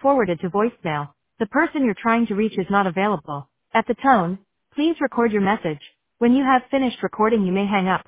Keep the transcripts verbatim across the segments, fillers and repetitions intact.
forwarded to voicemail. The person you're trying to reach is not available. At the tone, please record your message. When you have finished recording, you may hang up.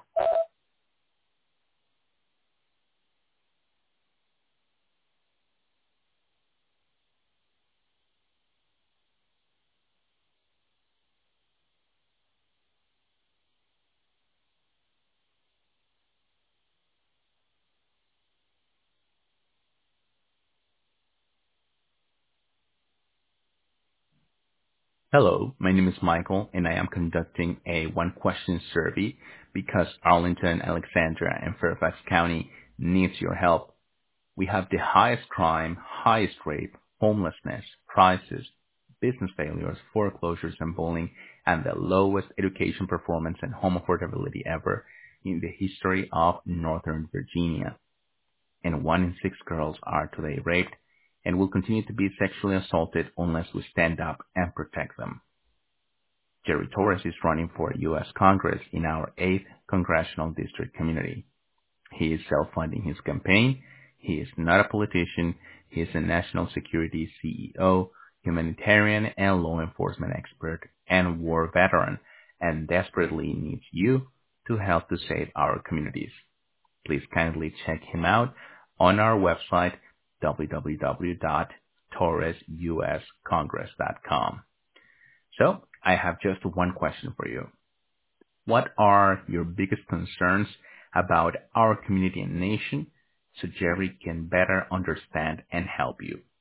Hello, my name is Michael, and I am conducting a one-question survey because Arlington, Alexandria, and Fairfax County needs your help. We have the highest crime, highest rape, homelessness, prices, business failures, foreclosures, and bullying, and the lowest education performance and home affordability ever in the history of Northern Virginia. And one in six girls are today raped and will continue to be sexually assaulted unless we stand up and protect them. Jerry Torres is running for U S Congress in our eighth Congressional District community. He is self-funding his campaign. He is not a politician. He is a national security C E O, humanitarian and law enforcement expert, and war veteran, and desperately needs you to help to save our communities. Please kindly check him out on our website, w w w dot torres u s congress dot com. So, I have just one question for you. What are your biggest concerns about our community and nation so Jerry can better understand and help you?